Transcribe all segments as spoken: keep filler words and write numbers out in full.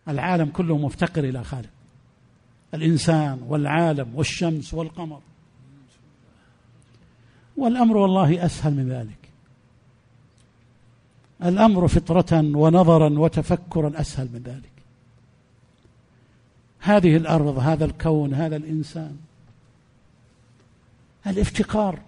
العالم كله مفتقر إلى خالق، الإنسان والعالم والشمس والقمر، والأمر والله أسهل من ذلك. الأمر فطرة ونظرا وتفكرا أسهل من ذلك. هذه الأرض، هذا الكون، هذا الإنسان، الافتقار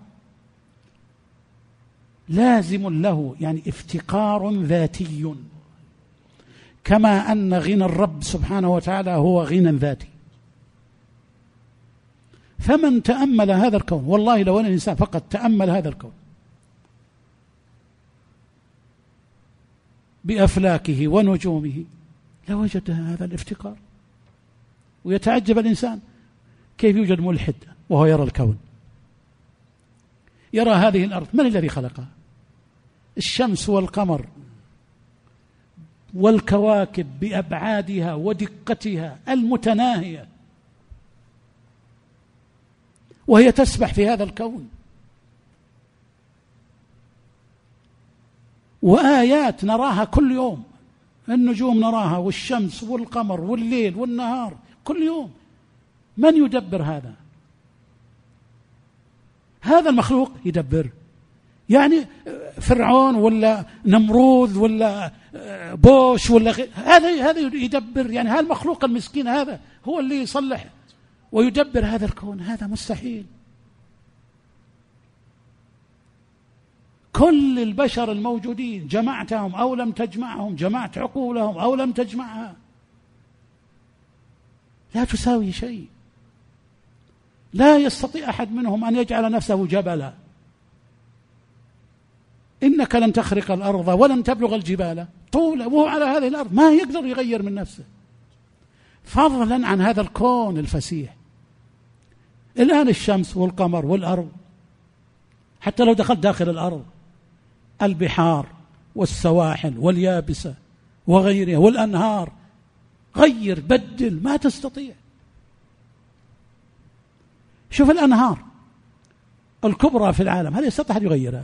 لازم له، يعني افتقار ذاتي، كما أن غنى الرب سبحانه وتعالى هو غنى ذاتي. فمن تأمل هذا الكون، والله لو أن الإنسان فقط تأمل هذا الكون بأفلاكه ونجومه لوجد هذا الافتقار. ويتعجب الإنسان كيف يوجد ملحد وهو يرى الكون، يرى هذه الأرض، من الذي خلقها؟ الشمس والقمر والكواكب بأبعادها ودقتها المتناهية، وهي تسبح في هذا الكون. وآيات نراها كل يوم، النجوم نراها والشمس والقمر والليل والنهار كل يوم. من يدبر هذا؟ هذا المخلوق يدبر، يعني فرعون ولا نمرود ولا بوش ولا غير، هذا هذا يدبر؟ يعني هذا المخلوق المسكين هذا هو اللي يصلح ويدبر هذا الكون؟ هذا مستحيل. كل البشر الموجودين جمعتهم أو لم تجمعهم، جمعت عقولهم أو لم تجمعها، لا تساوي شيء. لا يستطيع أحد منهم أن يجعل نفسه جبلا. إنك لن تخرق الأرض ولن تبلغ الجبال طولا، وهو على هذه الأرض ما يقدر يغير من نفسه، فضلا عن هذا الكون الفسيح. الآن الشمس والقمر والأرض، حتى لو دخلت داخل الأرض، البحار والسواحل واليابسة وغيرها والأنهار، غير بدل ما تستطيع. شوف الأنهار الكبرى في العالم، هل يستطيع أن يغيرها؟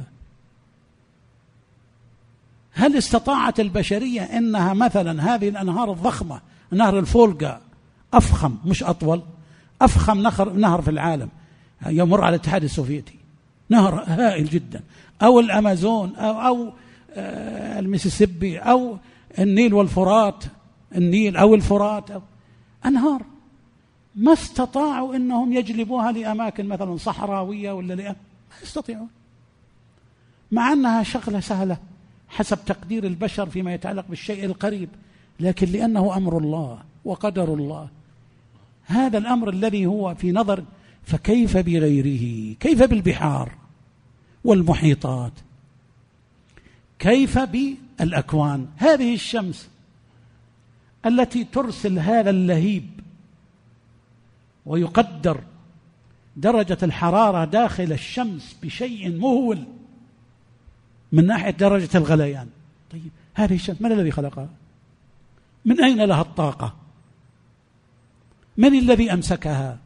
هل استطاعت البشرية أنها مثلا هذه الأنهار الضخمة، نهر الفولغا أفخم مش أطول، أفخم نهر نهر في العالم يمر على الاتحاد السوفيتي، نهر هائل جدا، أو الأمازون أو, أو آه الميسيسيبي أو النيل والفرات، النيل أو الفرات، أو أنهار ما استطاعوا أنهم يجلبوها لأماكن مثلا صحراوية ولا لا، ما يستطيعون، مع أنها شغلة سهلة حسب تقدير البشر فيما يتعلق بالشيء القريب، لكن لأنه أمر الله وقدر الله، هذا الأمر الذي هو في نظر. فكيف بغيره؟ كيف بالبحار والمحيطات؟ كيف بالأكوان؟ هذه الشمس التي ترسل هذا اللهيب ويقدر درجة الحرارة داخل الشمس بشيء مهول من ناحية درجة الغليان. طيب هذه الشمس من الذي خلقها؟ من أين لها الطاقة؟ من الذي أمسكها؟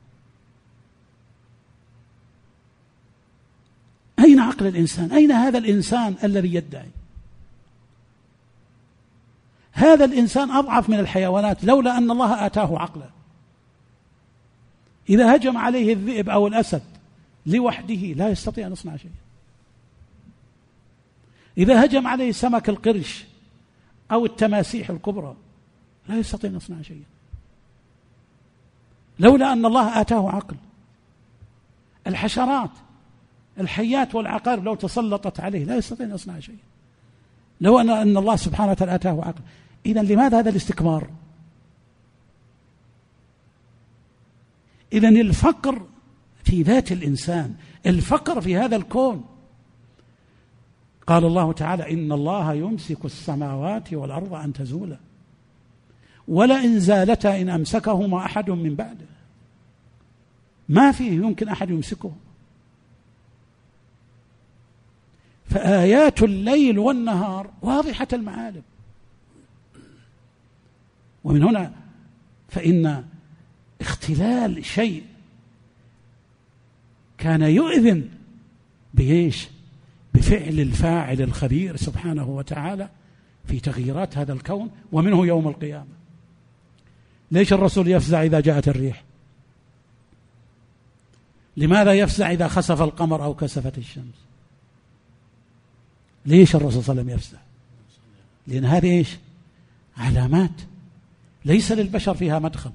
أين عقل الإنسان؟ أين هذا الإنسان الذي يدعي؟ هذا الإنسان أضعف من الحيوانات لولا أن الله آتاه عقلا. إذا هجم عليه الذئب أو الأسد لوحده لا يستطيع أن يصنع شيء. إذا هجم عليه سمك القرش أو التماسيح الكبرى لا يستطيع أن يصنع شيئا لولا أن الله آتاه عقل. الحشرات، الحيات والعقارب لو تسلطت عليه لا يستطيع أن يصنع شيئا لو أن أن الله سبحانه وتعالى آتاه عقل. إذن لماذا هذا الاستكبار؟ إذن الفقر في ذات الإنسان، الفقر في هذا الكون. قال الله تعالى: إن الله يمسك السماوات والأرض أن تزولا ولئن زالتا إن أمسكهما أحد من بعده. ما فيه يمكن أحد يمسكه. فآيات الليل والنهار واضحة المعالم. ومن هنا فإن اختلال شيء كان يؤذن بإيش؟ بفعل الفاعل الخبير سبحانه وتعالى في تغييرات هذا الكون، ومنه يوم القيامة. ليش الرسول يفزع إذا جاءت الريح؟ لماذا يفزع إذا خسف القمر أو كسفت الشمس؟ ليش الرسول صلى الله عليه وسلم يفزع؟ لأن هذه إيش؟ علامات ليس للبشر فيها مدخل،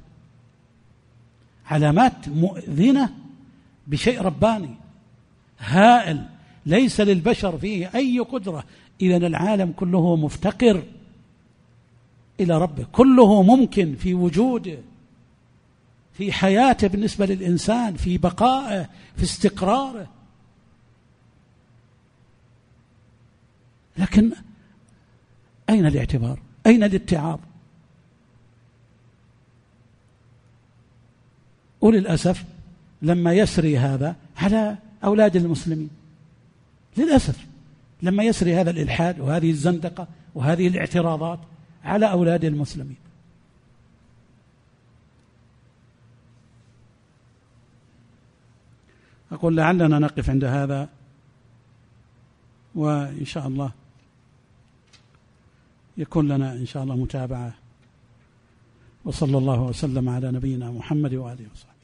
علامات مؤذنة بشيء رباني هائل ليس للبشر فيه أي قدرة. إذن العالم كله مفتقر إلى ربه، كله ممكن في وجوده، في حياته بالنسبة للإنسان، في بقائه، في استقراره. لكن أين الاعتبار؟ أين الاتعاظ؟ وللأسف لما يسري هذا على أولاد المسلمين، للأسف لما يسري هذا الإلحاد وهذه الزندقة وهذه الاعتراضات على أولاد المسلمين. أقول لعلنا نقف عند هذا، وإن شاء الله يكون لنا إن شاء الله متابعة. وصلى الله وسلم على نبينا محمد وآله وصحبه.